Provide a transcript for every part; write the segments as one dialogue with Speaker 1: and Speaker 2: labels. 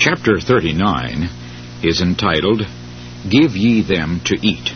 Speaker 1: Chapter 39 is entitled, Give Ye Them to Eat.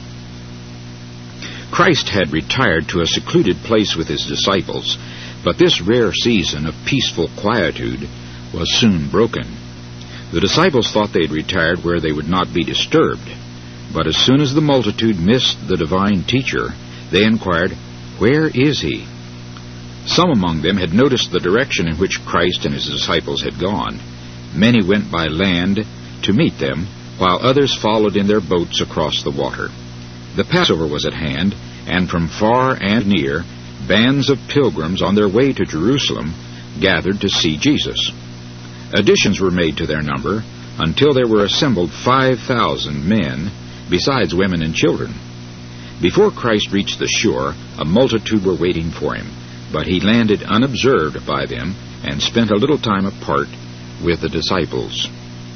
Speaker 1: Christ had retired to a secluded place with his disciples, but this rare season of peaceful quietude was soon broken. The disciples thought they had retired where they would not be disturbed, but as soon as the multitude missed the divine teacher, they inquired, Where is he? Some among them had noticed the direction in which Christ and his disciples had gone. Many went by land to meet them, while others followed in their boats across the water. The Passover was at hand, and from far and near, bands of pilgrims on their way to Jerusalem gathered to see Jesus. Additions were made to their number, until there were assembled 5,000 men, besides women and children. Before Christ reached the shore, a multitude were waiting for him, but he landed unobserved by them, and spent a little time apart with the disciples.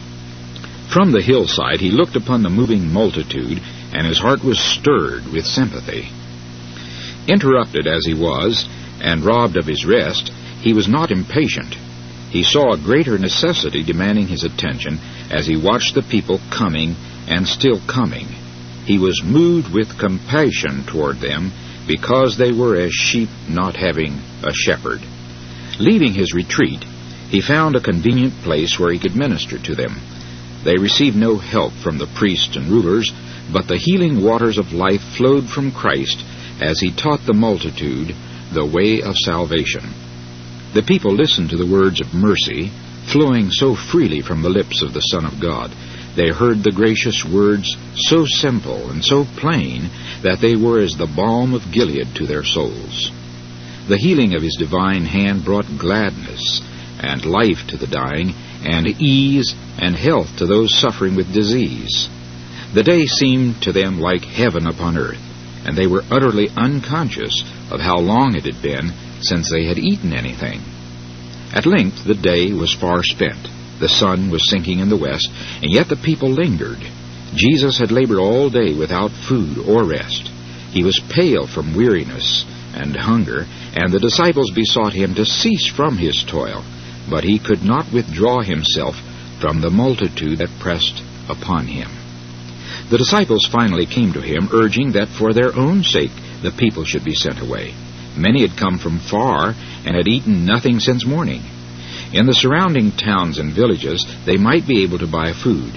Speaker 1: From the hillside he looked upon the moving multitude, and his heart was stirred with sympathy. Interrupted as he was, and robbed of his rest, he was not impatient. He saw a greater necessity demanding his attention as he watched the people coming and still coming. He was moved with compassion toward them, because they were as sheep not having a shepherd. Leaving his retreat, he found a convenient place where he could minister to them. They received no help from the priests and rulers, but the healing waters of life flowed from Christ as he taught the multitude the way of salvation. The people listened to the words of mercy flowing so freely from the lips of the Son of God. They heard the gracious words so simple and so plain that they were as the balm of Gilead to their souls. The healing of his divine hand brought gladness and life to the dying, and ease and health to those suffering with disease. The day seemed to them like heaven upon earth, and they were utterly unconscious of how long it had been since they had eaten anything. At length the day was far spent. The sun was sinking in the west, and yet the people lingered. Jesus had labored all day without food or rest. He was pale from weariness and hunger, and the disciples besought him to cease from his toil, but he could not withdraw himself from the multitude that pressed upon him. The disciples finally came to him, urging that for their own sake the people should be sent away. Many had come from far and had eaten nothing since morning. In the surrounding towns and villages they might be able to buy food.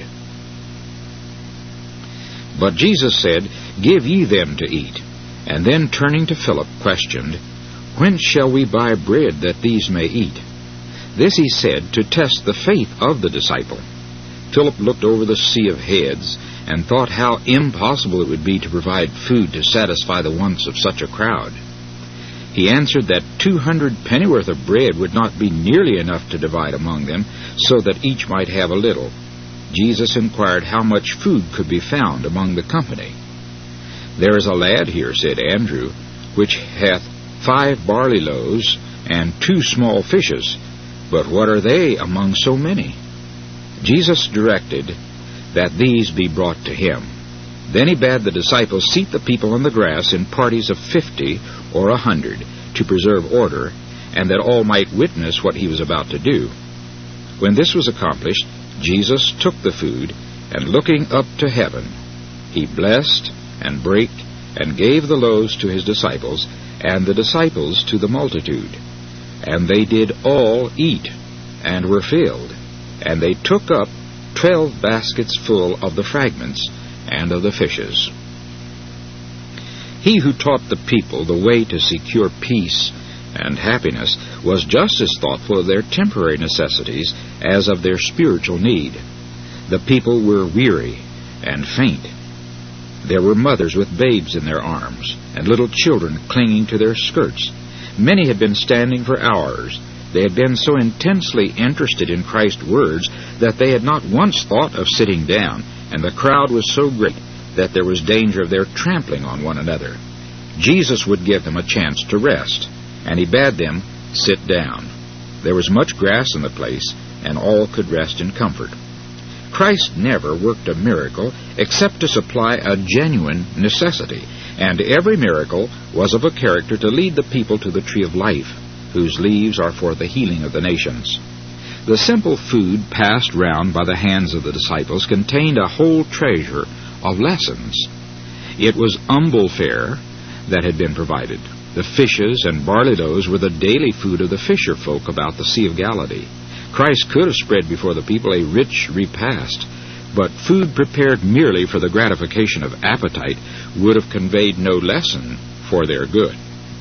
Speaker 1: But Jesus said, Give ye them to eat. And then turning to Philip, questioned, Whence shall we buy bread that these may eat? This he said to test the faith of the disciple. Philip looked over the sea of heads and thought how impossible it would be to provide food to satisfy the wants of such a crowd. He answered that 200 pennyworth of bread would not be nearly enough to divide among them, so that each might have a little. Jesus inquired how much food could be found among the company. There is a lad here, said Andrew, which hath 5 barley loaves and 2 small fishes. But what are they among so many? Jesus directed that these be brought to him. Then he bade the disciples seat the people on the grass in parties of 50 or 100 to preserve order, and that all might witness what he was about to do. When this was accomplished, Jesus took the food, and looking up to heaven, he blessed and brake and gave the loaves to his disciples, and the disciples to the multitude. And they did all eat, and were filled, and they took up 12 baskets full of the fragments and of the fishes. He who taught the people the way to secure peace and happiness was just as thoughtful of their temporary necessities as of their spiritual need. The people were weary and faint. There were mothers with babes in their arms, and little children clinging to their skirts. Many had been standing for hours. They had been so intensely interested in Christ's words that they had not once thought of sitting down, and the crowd was so great that there was danger of their trampling on one another. Jesus would give them a chance to rest, and he bade them sit down. There was much grass in the place, and all could rest in comfort. Christ never worked a miracle except to supply a genuine necessity, and every miracle was of a character to lead the people to the tree of life, whose leaves are for the healing of the nations. The simple food passed round by the hands of the disciples contained a whole treasure of lessons. It was humble fare that had been provided. The fishes and barley loaves were the daily food of the fisher folk about the Sea of Galilee. Christ could have spread before the people a rich repast, but food prepared merely for the gratification of appetite would have conveyed no lesson for their good.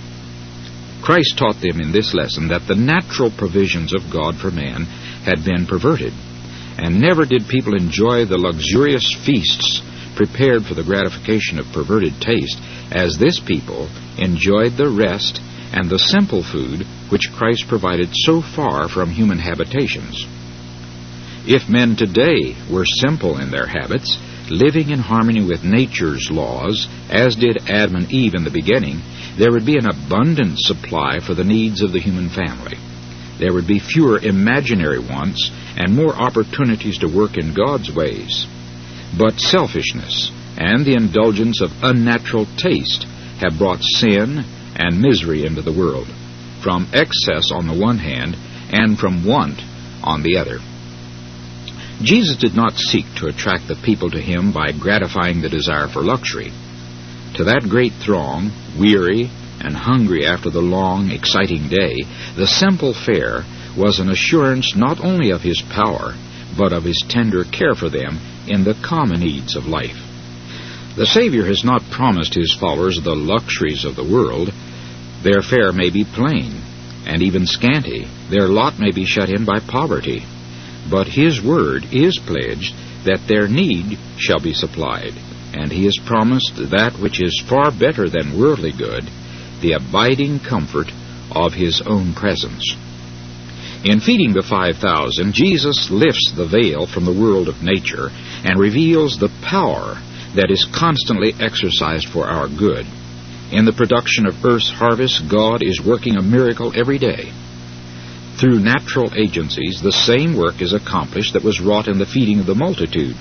Speaker 1: Christ taught them in this lesson that the natural provisions of God for man had been perverted, and never did people enjoy the luxurious feasts prepared for the gratification of perverted taste as this people enjoyed the rest and the simple food which Christ provided so far from human habitations. If men today were simple in their habits, living in harmony with nature's laws, as did Adam and Eve in the beginning, there would be an abundant supply for the needs of the human family. There would be fewer imaginary wants and more opportunities to work in God's ways. But selfishness and the indulgence of unnatural taste have brought sin and misery into the world, from excess on the one hand and from want on the other. Jesus did not seek to attract the people to him by gratifying the desire for luxury. To that great throng, weary and hungry after the long, exciting day, the simple fare was an assurance not only of his power, but of his tender care for them in the common needs of life. The Savior has not promised his followers the luxuries of the world. Their fare may be plain and even scanty. Their lot may be shut in by poverty. But his word is pledged that their need shall be supplied, and he has promised that which is far better than worldly good, the abiding comfort of his own presence. In feeding the 5,000, Jesus lifts the veil from the world of nature and reveals the power that is constantly exercised for our good. In the production of earth's harvest, God is working a miracle every day. Through natural agencies, the same work is accomplished that was wrought in the feeding of the multitude.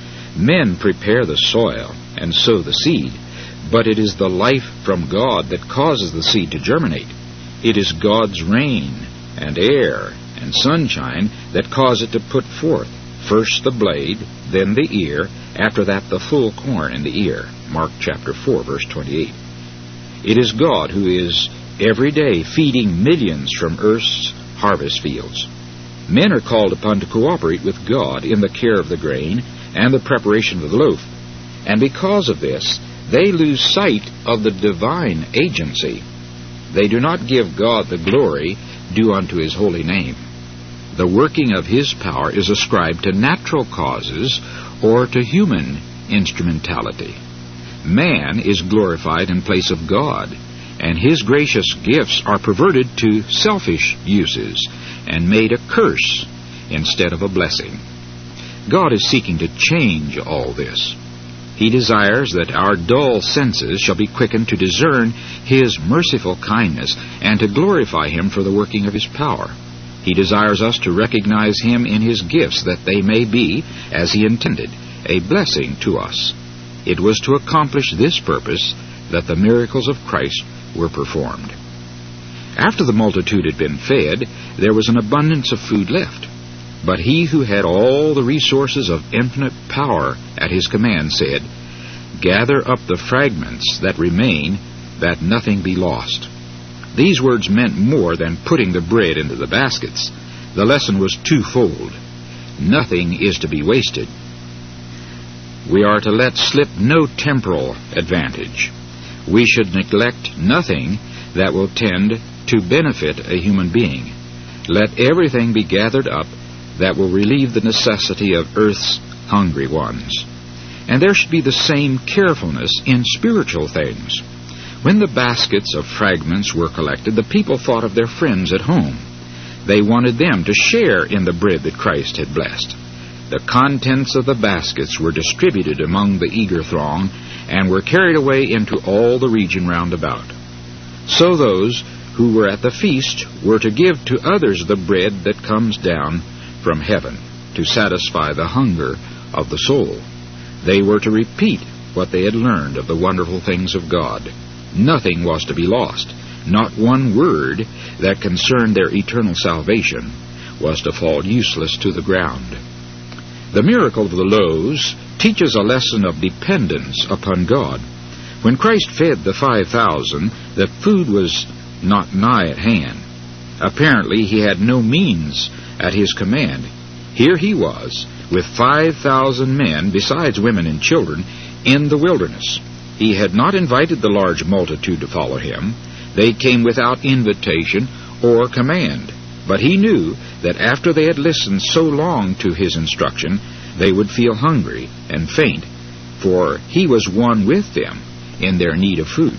Speaker 1: Men prepare the soil and sow the seed, but it is the life from God that causes the seed to germinate. It is God's rain and air and sunshine that cause it to put forth, first the blade, then the ear, after that the full corn in the ear. Mark chapter 4, verse 28. It is God who is every day feeding millions from earth's harvest fields. Men are called upon to cooperate with God in the care of the grain and the preparation of the loaf, and because of this, they lose sight of the divine agency. They do not give God the glory due unto his holy name. The working of his power is ascribed to natural causes or to human instrumentality. Man is glorified in place of God, and his gracious gifts are perverted to selfish uses and made a curse instead of a blessing. God is seeking to change all this. He desires that our dull senses shall be quickened to discern his merciful kindness and to glorify him for the working of his power. He desires us to recognize him in his gifts, that they may be, as he intended, a blessing to us. It was to accomplish this purpose that the miracles of Christ were performed. After the multitude had been fed, there was an abundance of food left. But he who had all the resources of infinite power at his command said, "Gather up the fragments that remain, that nothing be lost." These words meant more than putting the bread into the baskets. The lesson was twofold. Nothing is to be wasted. We are to let slip no temporal advantage. We should neglect nothing that will tend to benefit a human being. Let everything be gathered up that will relieve the necessity of earth's hungry ones. And there should be the same carefulness in spiritual things. When the baskets of fragments were collected, the people thought of their friends at home. They wanted them to share in the bread that Christ had blessed. The contents of the baskets were distributed among the eager throng and were carried away into all the region round about. So those who were at the feast were to give to others the bread that comes down from heaven to satisfy the hunger of the soul. They were to repeat what they had learned of the wonderful things of God. Nothing was to be lost. Not one word that concerned their eternal salvation was to fall useless to the ground. The miracle of the loaves teaches a lesson of dependence upon God. When Christ fed the 5,000, the food was not nigh at hand. Apparently, he had no means at his command. Here he was, with 5,000 men, besides women and children, in the wilderness. He had not invited the large multitude to follow him. They came without invitation or command. But he knew that after they had listened so long to his instruction, they would feel hungry and faint, for he was one with them in their need of food.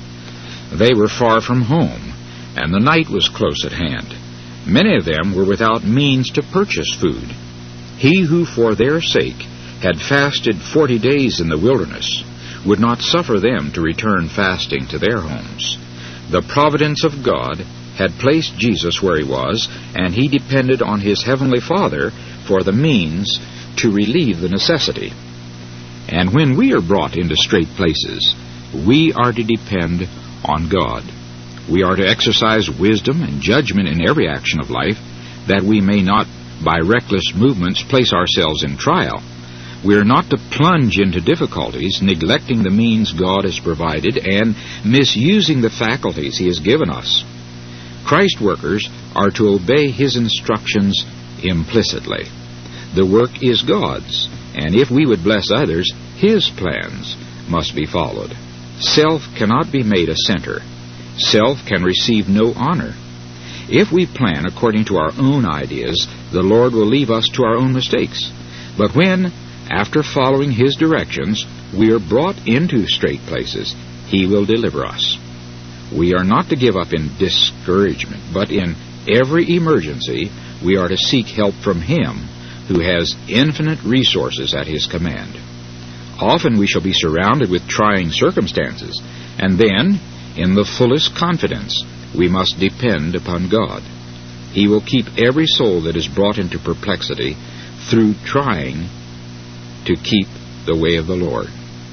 Speaker 1: They were far from home, and the night was close at hand. Many of them were without means to purchase food. He who for their sake had fasted 40 days in the wilderness would not suffer them to return fasting to their homes. The providence of God had placed Jesus where he was, and he depended on his heavenly Father for the means to relieve the necessity. And when we are brought into strait places, we are to depend on God. We are to exercise wisdom and judgment in every action of life, that we may not, by reckless movements, place ourselves in trial. We are not to plunge into difficulties, neglecting the means God has provided and misusing the faculties he has given us. Christ workers are to obey his instructions implicitly. The work is God's, and if we would bless others, his plans must be followed. Self cannot be made a center. Self can receive no honor. If we plan according to our own ideas, the Lord will leave us to our own mistakes. But when, after following his directions, we are brought into strait places, he will deliver us. We are not to give up in discouragement, but in every emergency we are to seek help from him who has infinite resources at his command. Often we shall be surrounded with trying circumstances, and then, in the fullest confidence, we must depend upon God. He will keep every soul that is brought into perplexity through trying to keep the way of the Lord.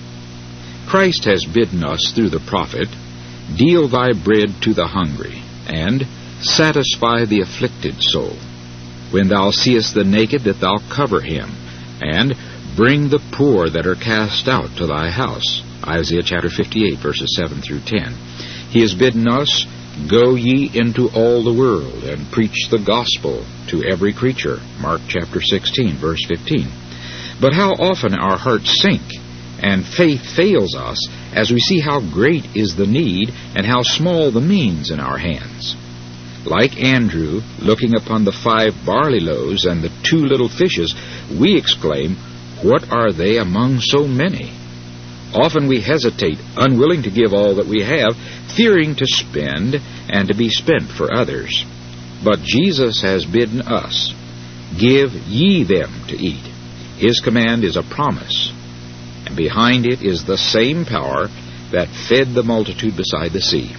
Speaker 1: Christ has bidden us through the prophet, "Deal thy bread to the hungry, and satisfy the afflicted soul. When thou seest the naked, that thou cover him, and bring the poor that are cast out to thy house." Isaiah chapter 58, verses 7 through 10. He has bidden us, "Go ye into all the world, and preach the gospel to every creature." Mark chapter 16, verse 15. But how often our hearts sink, and faith fails us as we see how great is the need and how small the means in our hands. Like Andrew, looking upon the 5 barley loaves and the 2 little fishes, we exclaim, "What are they among so many?" Often we hesitate, unwilling to give all that we have, fearing to spend and to be spent for others. But Jesus has bidden us, "Give ye them to eat." His command is a promise, and behind it is the same power that fed the multitude beside the sea.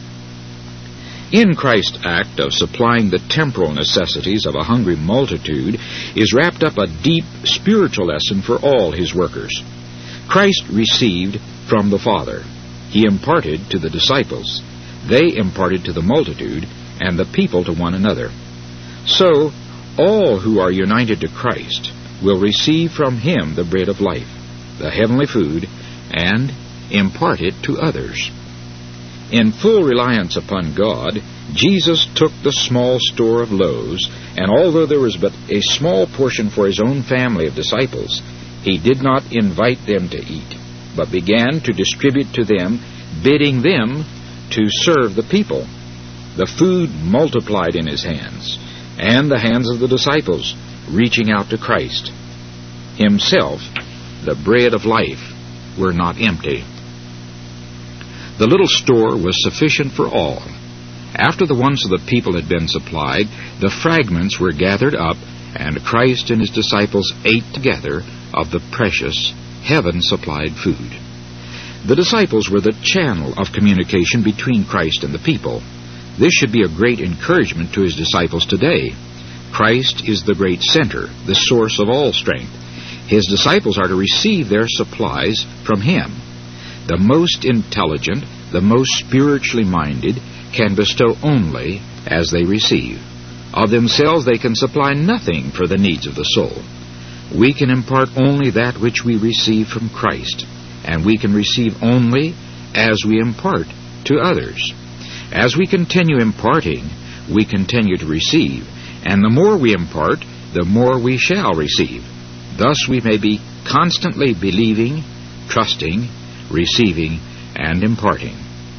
Speaker 1: In Christ's act of supplying the temporal necessities of a hungry multitude is wrapped up a deep spiritual lesson for all his workers. Christ received from the Father. He imparted to the disciples. They imparted to the multitude, and the people to one another. So, all who are united to Christ will receive from him the bread of life, the heavenly food, and impart it to others. In full reliance upon God, Jesus took the small store of loaves, and although there was but a small portion for his own family of disciples, he did not invite them to eat, but began to distribute to them, bidding them to serve the people. The food multiplied in his hands, and the hands of the disciples, reaching out to Christ. Himself, the bread of life, were not empty. The little store was sufficient for all. After the wants of the people had been supplied, the fragments were gathered up, and Christ and his disciples ate together of the precious, heaven-supplied food. The disciples were the channel of communication between Christ and the people. This should be a great encouragement to his disciples today. Christ is the great center, the source of all strength. His disciples are to receive their supplies from him. The most intelligent, the most spiritually minded, can bestow only as they receive. Of themselves they can supply nothing for the needs of the soul. We can impart only that which we receive from Christ, and we can receive only as we impart to others. As we continue imparting, we continue to receive, and the more we impart, the more we shall receive. Thus we may be constantly believing, trusting, receiving, and imparting.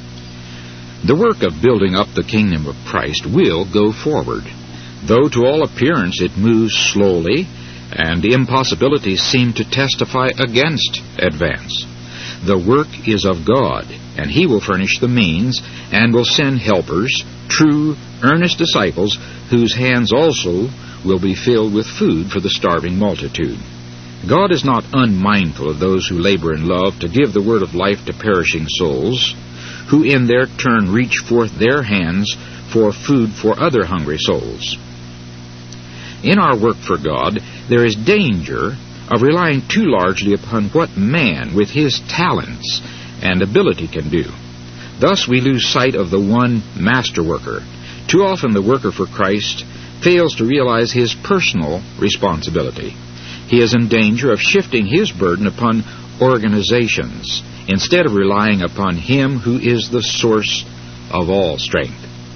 Speaker 1: The work of building up the kingdom of Christ will go forward, though to all appearance it moves slowly, and impossibilities seem to testify against advance. The work is of God, and He will furnish the means, and will send helpers, true, earnest disciples, whose hands also will be filled with food for the starving multitude. God is not unmindful of those who labor in love to give the word of life to perishing souls, who in their turn reach forth their hands for food for other hungry souls. In our work for God, there is danger of relying too largely upon what man with his talents and ability can do. Thus we lose sight of the one master worker. Too often the worker for Christ fails to realize his personal responsibility. He is in danger of shifting his burden upon organizations instead of relying upon Him who is the source of all strength.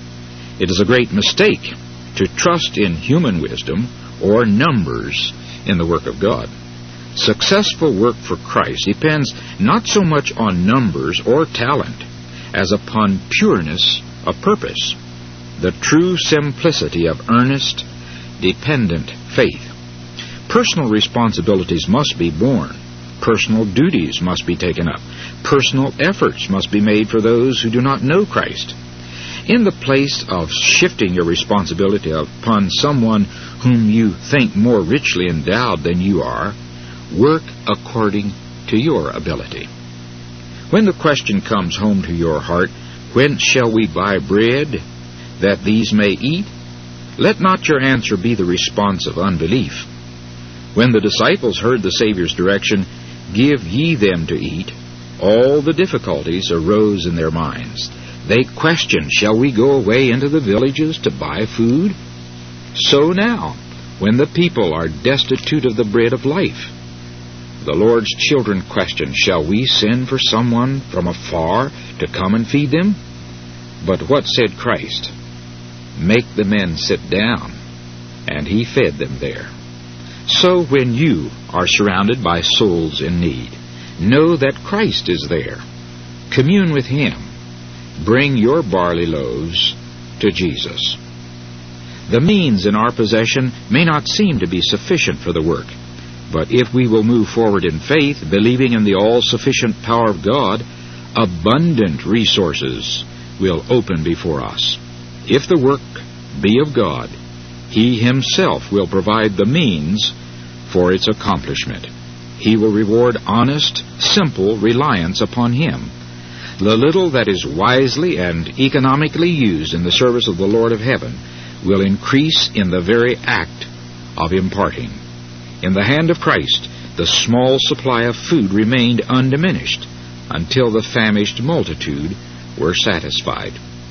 Speaker 1: It is a great mistake to trust in human wisdom or numbers in the work of God. Successful work for Christ depends not so much on numbers or talent as upon pureness of purpose, the true simplicity of earnest, dependent faith. Personal responsibilities must be borne. Personal duties must be taken up. Personal efforts must be made for those who do not know Christ. In the place of shifting your responsibility upon someone whom you think more richly endowed than you are, work according to your ability. When the question comes home to your heart, "Whence shall we buy bread, that these may eat?" let not your answer be the response of unbelief. When the disciples heard the Savior's direction, "Give ye them to eat," all the difficulties arose in their minds. They questioned, "Shall we go away into the villages to buy food?" So now, when the people are destitute of the bread of life, the Lord's children question, "Shall we send for someone from afar to come and feed them?" But what said Christ? "Make the men sit down," and He fed them there. So when you are surrounded by souls in need, know that Christ is there. Commune with Him. Bring your barley loaves to Jesus. The means in our possession may not seem to be sufficient for the work, but if we will move forward in faith, believing in the all-sufficient power of God, abundant resources will open before us. If the work be of God, He Himself will provide the means for its accomplishment. He will reward honest, simple reliance upon Him. The little that is wisely and economically used in the service of the Lord of heaven will increase in the very act of imparting. In the hand of Christ, the small supply of food remained undiminished until the famished multitude were satisfied.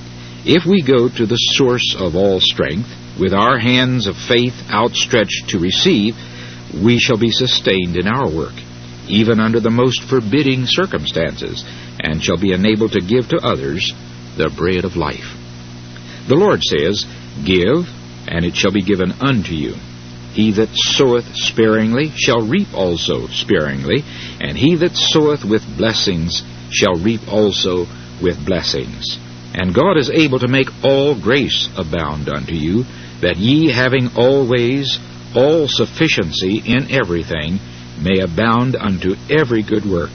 Speaker 1: If we go to the source of all strength, with our hands of faith outstretched to receive, we shall be sustained in our work, even under the most forbidding circumstances, and shall be enabled to give to others the bread of life. The Lord says, "Give, and it shall be given unto you. He that soweth sparingly shall reap also sparingly, and he that soweth with blessings shall reap also with blessings. And God is able to make all grace abound unto you, that ye, having always all sufficiency in everything, may abound unto every good work.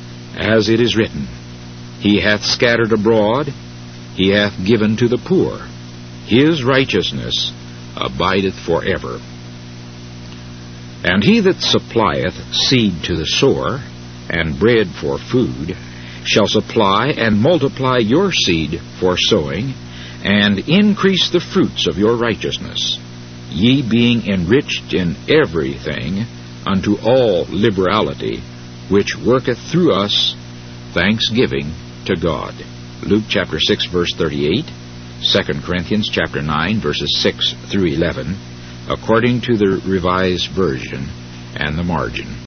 Speaker 1: As it is written, He hath scattered abroad, He hath given to the poor. His righteousness abideth forever. And he that supplieth seed to the sower, and bread for food, shall supply and multiply your seed for sowing, and increase the fruits of your righteousness, ye being enriched in everything unto all liberality, which worketh through us thanksgiving to God. Luke chapter 6, verse 38, 2 Corinthians chapter 9, verses 6 through 11, according to the Revised Version and the margin.